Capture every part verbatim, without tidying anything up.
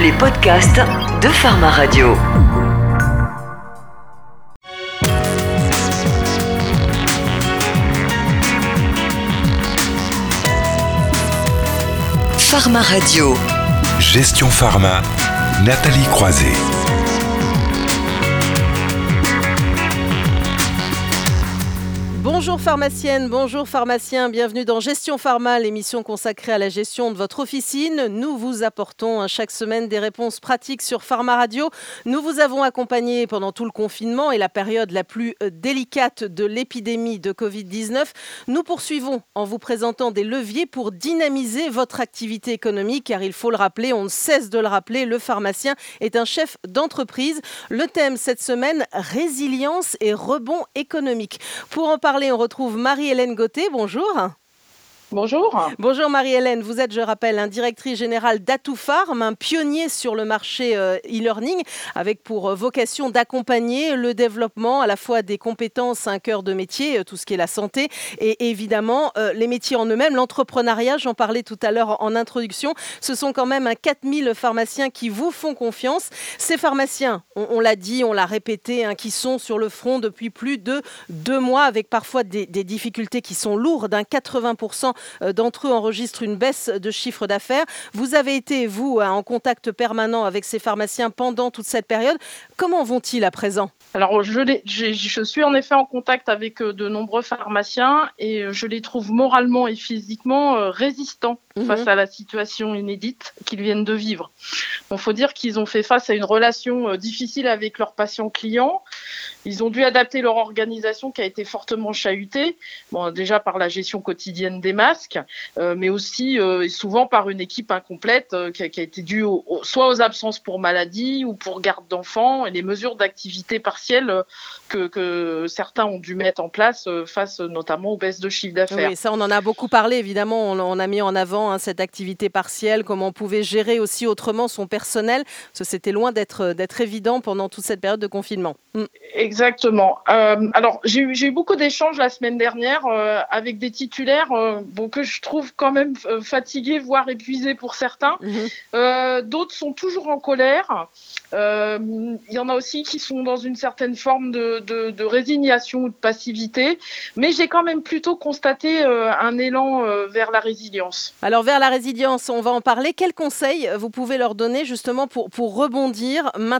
les podcasts de Pharma Radio. Pharma Radio. Gestion Pharma, Nathalie Croiset. Bonjour pharmacienne, bonjour pharmacien, bienvenue dans Gestion Pharma, l'émission consacrée à la gestion de votre officine. Nous vous apportons chaque semaine des réponses pratiques sur Pharma Radio. Nous vous avons accompagné pendant tout le confinement et la période la plus délicate de l'épidémie de covid dix-neuf. Nous poursuivons en vous présentant des leviers pour dynamiser votre activité économique, car il faut le rappeler, on ne cesse de le rappeler, le pharmacien est un chef d'entreprise. Le thème cette semaine, résilience et rebond économique. Pour en parler, on retrouve Marie-Hélène Gauthier. Bonjour. Bonjour. Bonjour Marie-Hélène, vous êtes, je rappelle, un directrice générale d'Atoufarm, un pionnier sur le marché euh, e-learning, avec pour euh, vocation d'accompagner le développement à la fois des compétences, un cœur de métier, euh, tout ce qui est la santé, et évidemment euh, les métiers en eux-mêmes, l'entrepreneuriat, j'en parlais tout à l'heure en, en introduction. Ce sont quand même quatre mille pharmaciens qui vous font confiance. Ces pharmaciens, on, on l'a dit, on l'a répété, hein, qui sont sur le front depuis plus de deux mois, avec parfois des, des difficultés qui sont lourdes, hein, quatre-vingts pour cent d'entre eux enregistrent une baisse de chiffre d'affaires. Vous avez été, vous, en contact permanent avec ces pharmaciens pendant toute cette période. Comment vont-ils à présent ? Alors, je, les, je, je suis en effet en contact avec de nombreux pharmaciens et je les trouve moralement et physiquement résistants mmh. face à la situation inédite qu'ils viennent de vivre. Il faut dire qu'ils ont fait face à une relation difficile avec leurs patients clients. Ils ont dû adapter leur organisation qui a été fortement chahutée, bon, déjà par la gestion quotidienne des masques, euh, mais aussi euh, et souvent par une équipe incomplète euh, qui, a, qui a été due au, au, soit aux absences pour maladie ou pour garde d'enfants et les mesures d'activité partielle euh, que, que certains ont dû mettre en place euh, face notamment aux baisses de chiffre d'affaires. Oui, ça on en a beaucoup parlé évidemment, on, on a mis en avant hein, cette activité partielle, comment on pouvait gérer aussi autrement son personnel, parce que c'était loin d'être, d'être évident pendant toute cette période de confinement. Mm. Exactement. Euh, alors, j'ai eu, j'ai eu beaucoup d'échanges la semaine dernière euh, avec des titulaires euh, bon, que je trouve quand même euh, fatigués, voire épuisés pour certains. Mmh. Euh, d'autres sont toujours en colère. Euh, il y en a aussi qui sont dans une certaine forme de, de, de résignation ou de passivité. Mais j'ai quand même plutôt constaté euh, un élan euh, vers la résilience. Alors, vers la résilience, on va en parler. Quels conseils vous pouvez leur donner justement pour, pour rebondir maintenant ?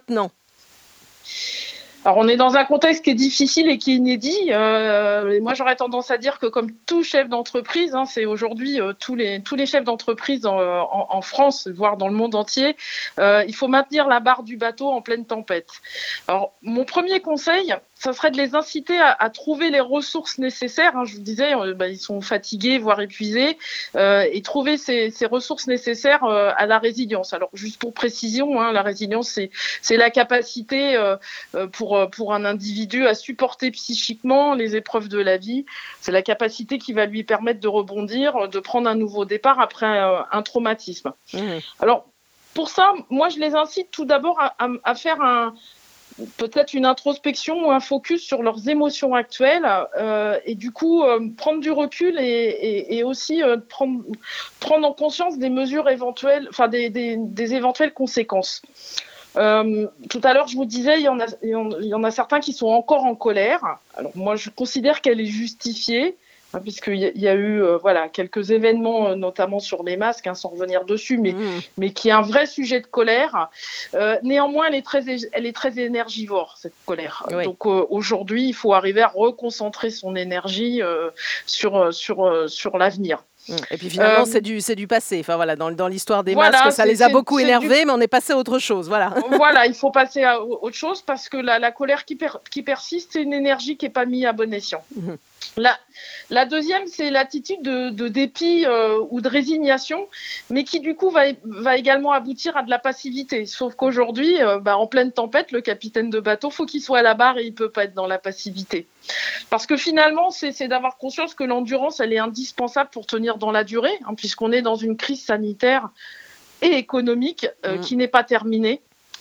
Alors, on est dans un contexte qui est difficile et qui est inédit. Euh, moi, j'aurais tendance à dire que comme tout chef d'entreprise, hein, c'est aujourd'hui euh, tous les tous les chefs d'entreprise en, en, en France, voire dans le monde entier, euh, il faut maintenir la barre du bateau en pleine tempête. Alors, mon premier conseil, ça serait de les inciter à, à trouver les ressources nécessaires. Hein, je vous disais, euh, bah, ils sont fatigués, voire épuisés, euh, et trouver ces, ces ressources nécessaires euh, à la résilience. Alors, juste pour précision, hein, la résilience, c'est c'est la capacité euh, pour pour un individu à supporter psychiquement les épreuves de la vie. C'est la capacité qui va lui permettre de rebondir, de prendre un nouveau départ après un, un traumatisme. Mmh. Alors, pour ça, moi, je les incite tout d'abord à, à, à faire un, peut-être une introspection ou un focus sur leurs émotions actuelles euh, et du coup, euh, prendre du recul et, et, et aussi euh, prendre, prendre en conscience des mesures éventuelles, enfin, des, des, des éventuelles conséquences. Euh, tout à l'heure, je vous disais, il y en a, il y en a certains qui sont encore en colère. Alors moi, je considère qu'elle est justifiée, hein, puisqu'il y a, il y a eu, euh, voilà, quelques événements, euh, notamment sur les masques, hein, sans revenir dessus, mais, mmh. mais qui est un vrai sujet de colère. Euh, néanmoins, elle est très, elle est très énergivore, cette colère. Oui. Donc euh, aujourd'hui, il faut arriver à reconcentrer son énergie euh, sur sur euh, sur l'avenir. Et puis finalement, euh, c'est du c'est du passé. Enfin voilà, dans dans l'histoire des voilà, masques, ça les a beaucoup énervés, du... mais on est passé à autre chose. Voilà. Voilà, il faut passer à autre chose parce que la, la colère qui, per, qui persiste, c'est une énergie qui n'est pas mise à bon escient. Mmh. La, la deuxième, c'est l'attitude de, de dépit euh, ou de résignation, mais qui du coup va, va également aboutir à de la passivité. Sauf qu'aujourd'hui, euh, bah, en pleine tempête, le capitaine de bateau, faut qu'il soit à la barre et il peut pas être dans la passivité. Parce que finalement, c'est, c'est d'avoir conscience que l'endurance, elle est indispensable pour tenir dans la durée, hein, puisqu'on est dans une crise sanitaire et économique euh, mmh. qui n'est pas terminée.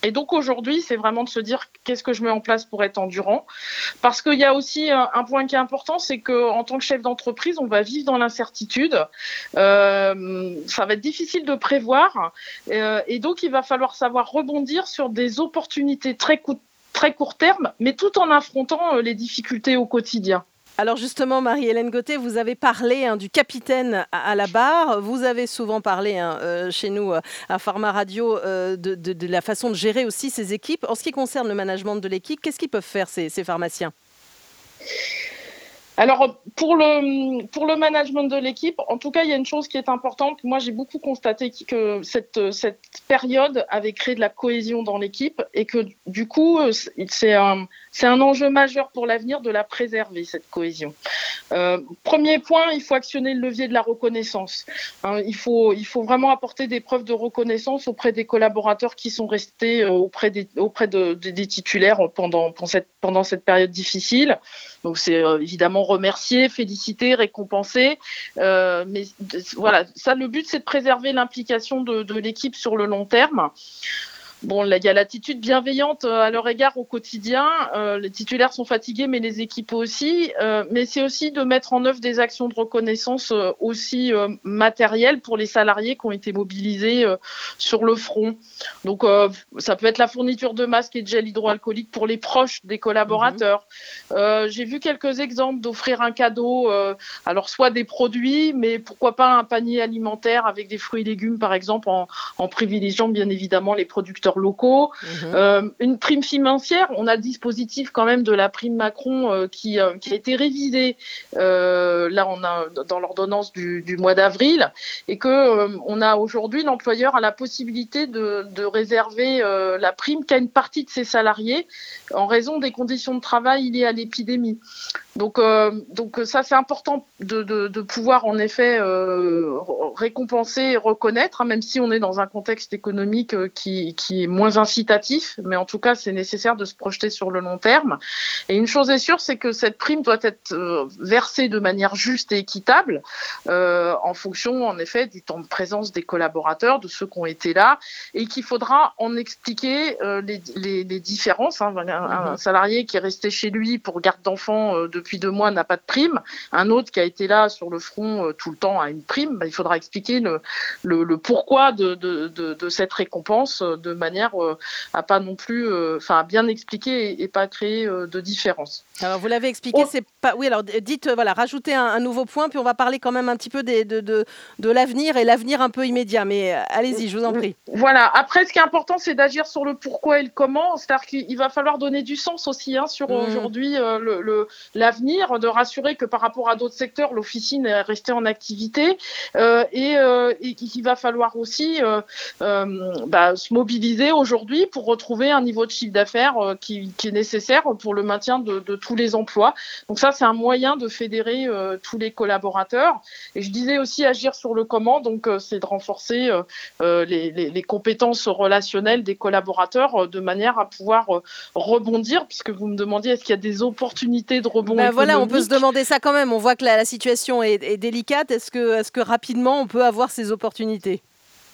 Et donc aujourd'hui, c'est vraiment de se dire qu'est-ce que je mets en place pour être endurant. Parce qu'il y a aussi un, un point qui est important, c'est qu'en tant que chef d'entreprise, on va vivre dans l'incertitude. Euh, ça va être difficile de prévoir. Euh, et donc, il va falloir savoir rebondir sur des opportunités très, cou- très court terme, mais tout en affrontant euh, les difficultés au quotidien. Alors justement, Marie-Hélène Gauthier, vous avez parlé hein, du capitaine à, à la barre. Vous avez souvent parlé hein, euh, chez nous euh, à Pharma Radio euh, de, de, de la façon de gérer aussi ces équipes. En ce qui concerne le management de l'équipe, qu'est-ce qu'ils peuvent faire ces, ces pharmaciens ? Alors, pour le, pour le management de l'équipe, en tout cas, il y a une chose qui est importante. Moi, j'ai beaucoup constaté que cette, cette période avait créé de la cohésion dans l'équipe et que, du coup, c'est un, c'est un enjeu majeur pour l'avenir de la préserver, cette cohésion. Euh, premier point, il faut actionner le levier de la reconnaissance. Hein, il faut, il faut vraiment apporter des preuves de reconnaissance auprès des collaborateurs qui sont restés euh, auprès, des, auprès de, de, des titulaires pendant, pendant, cette, pendant cette période difficile. Donc, c'est euh, évidemment remercier, féliciter, récompenser. Euh, mais voilà, ça, le but, c'est de préserver l'implication de, de l'équipe sur le long terme. Bon, là, il y a l'attitude bienveillante à leur égard au quotidien. Euh, les titulaires sont fatigués, mais les équipes aussi. Euh, mais c'est aussi de mettre en œuvre des actions de reconnaissance euh, aussi euh, matérielles pour les salariés qui ont été mobilisés euh, sur le front. Donc, euh, ça peut être la fourniture de masques et de gel hydroalcoolique pour les proches des collaborateurs. Mmh. Euh, j'ai vu quelques exemples d'offrir un cadeau, euh, alors soit des produits, mais pourquoi pas un panier alimentaire avec des fruits et légumes, par exemple, en, en privilégiant bien évidemment les producteurs locaux, mmh. euh, une prime financière. On a le dispositif quand même de la prime Macron euh, qui, euh, qui a été révisé euh, là on a dans l'ordonnance du, du mois d'avril et que euh, on a aujourd'hui l'employeur a la possibilité de, de réserver euh, la prime qu'à une partie de ses salariés en raison des conditions de travail liées à l'épidémie. Donc, euh, donc ça c'est important de, de, de pouvoir en effet euh, récompenser et reconnaître, hein, même si on est dans un contexte économique euh, qui, qui est moins incitatif, mais en tout cas c'est nécessaire de se projeter sur le long terme. Et une chose est sûre, c'est que cette prime doit être euh, versée de manière juste et équitable euh, en fonction en effet du temps de présence des collaborateurs, de ceux qui ont été là, et qu'il faudra en expliquer euh, les, les, les différences. Hein. Un, un salarié qui est resté chez lui pour garde d'enfants euh, depuis deux mois n'a pas de prime, un autre qui a été là sur le front euh, tout le temps a une prime, bah, il faudra expliquer le, le, le pourquoi de, de, de, de cette récompense euh, de manière euh, à pas non plus, enfin euh, à bien expliquer et, et pas créer euh, de différence. Alors vous l'avez expliqué, oh. c'est pas. Oui, alors dites, euh, voilà, rajoutez un, un nouveau point, puis on va parler quand même un petit peu des, de, de, de l'avenir et l'avenir un peu immédiat. Mais euh, allez-y, je vous en prie. Voilà. Après, ce qui est important, c'est d'agir sur le pourquoi et le comment. C'est-à-dire qu'il va falloir donner du sens aussi hein, sur mmh. aujourd'hui euh, le, le, l'avenir, de rassurer que par rapport à d'autres secteurs, l'officine est restée en activité euh, et, euh, et qu'il va falloir aussi euh, euh, bah, se mobiliser aujourd'hui pour retrouver un niveau de chiffre d'affaires euh, qui, qui est nécessaire pour le maintien de, de tous les emplois. Donc ça, c'est un moyen de fédérer euh, tous les collaborateurs. Et je disais aussi agir sur le comment, donc euh, c'est de renforcer euh, les, les, les compétences relationnelles des collaborateurs euh, de manière à pouvoir euh, rebondir, puisque vous me demandiez est-ce qu'il y a des opportunités de rebond ben économique. Voilà, on peut se demander ça quand même. On voit que la, la situation est, est délicate. Est-ce que, est-ce que rapidement, on peut avoir ces opportunités ?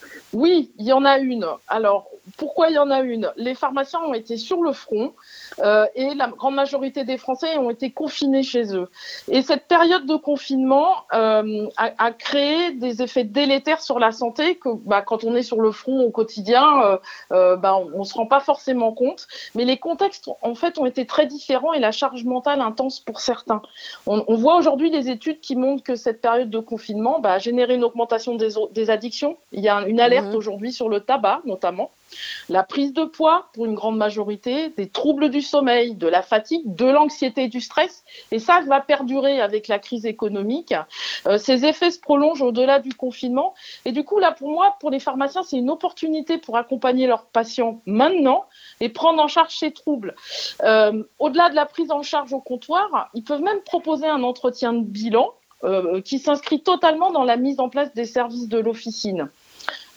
Oui, il y en a une. Alors, pourquoi il y en a une ? Les pharmaciens ont été sur le front euh, et la grande majorité des Français ont été confinés chez eux. Et cette période de confinement euh, a, a créé des effets délétères sur la santé que bah, quand on est sur le front au quotidien, euh, euh, bah, on ne se rend pas forcément compte. Mais les contextes, en fait, ont été très différents et la charge mentale intense pour certains. On, on voit aujourd'hui les études qui montrent que cette période de confinement bah, a généré une augmentation des, des addictions. Il y a une alerte mmh. aujourd'hui sur le tabac, notamment. La prise de poids pour une grande majorité, des troubles du sommeil, de la fatigue, de l'anxiété et du stress. Et ça va perdurer avec la crise économique. Euh, ces effets se prolongent au-delà du confinement. Et du coup, là, pour moi, pour les pharmaciens, c'est une opportunité pour accompagner leurs patients maintenant et prendre en charge ces troubles. Euh, au-delà de la prise en charge au comptoir, ils peuvent même proposer un entretien de bilan euh, qui s'inscrit totalement dans la mise en place des services de l'officine.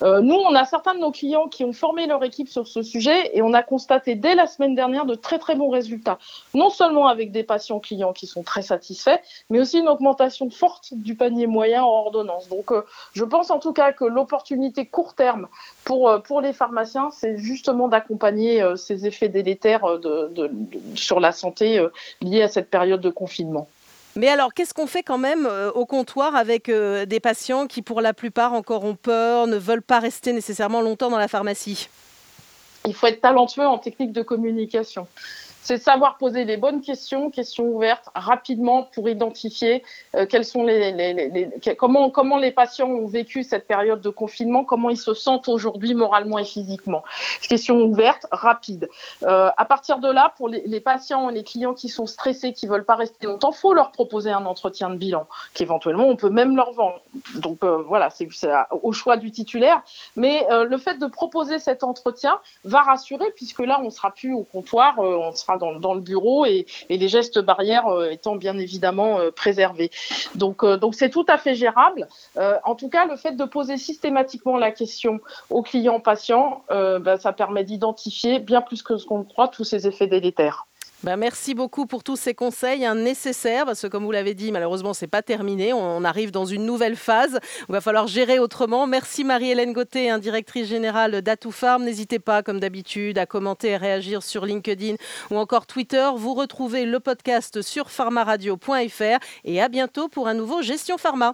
Euh, nous, on a certains de nos clients qui ont formé leur équipe sur ce sujet et on a constaté dès la semaine dernière de très très bons résultats. Non seulement avec des patients clients qui sont très satisfaits, mais aussi une augmentation forte du panier moyen en ordonnance. Donc, euh, je pense en tout cas que l'opportunité court terme pour, euh, pour les pharmaciens, c'est justement d'accompagner euh, ces effets délétères euh, de, de, de, sur la santé euh, liés à cette période de confinement. Mais alors, qu'est-ce qu'on fait quand même euh, au comptoir avec euh, des patients qui, pour la plupart, encore ont peur, ne veulent pas rester nécessairement longtemps dans la pharmacie ? Il faut être talentueux en technique de communication. C'est savoir poser les bonnes questions, questions ouvertes, rapidement pour identifier euh, quels sont les, les, les, les comment comment les patients ont vécu cette période de confinement, comment ils se sentent aujourd'hui moralement et physiquement. Questions ouvertes, rapides. Euh, à partir de là, pour les, les patients et les clients qui sont stressés, qui veulent pas rester longtemps, faut leur proposer un entretien de bilan, qu'éventuellement on peut même leur vendre. Donc euh, voilà, c'est, c'est au choix du titulaire. Mais euh, le fait de proposer cet entretien va rassurer, puisque là on sera plus au comptoir, euh, on sera Dans, dans le bureau et, et les gestes barrières euh, étant bien évidemment euh, préservés. Donc, euh, donc c'est tout à fait gérable. Euh, en tout cas, le fait de poser systématiquement la question aux clients patients, euh, ben, ça permet d'identifier bien plus que ce qu'on croit tous ces effets délétères. Ben merci beaucoup pour tous ces conseils hein, nécessaires, parce que comme vous l'avez dit, malheureusement, c'est pas terminé. On arrive dans une nouvelle phase. Il va falloir gérer autrement. Merci Marie-Hélène Gauthier, hein, directrice générale d'Atoufarm. N'hésitez pas, comme d'habitude, à commenter et réagir sur LinkedIn ou encore Twitter. Vous retrouvez le podcast sur pharmaradio point f r et à bientôt pour un nouveau Gestion Pharma.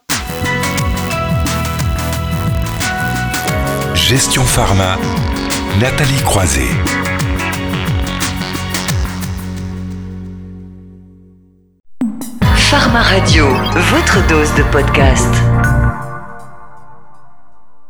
Gestion Pharma, Nathalie Croiset. Pharma Radio, votre dose de podcast.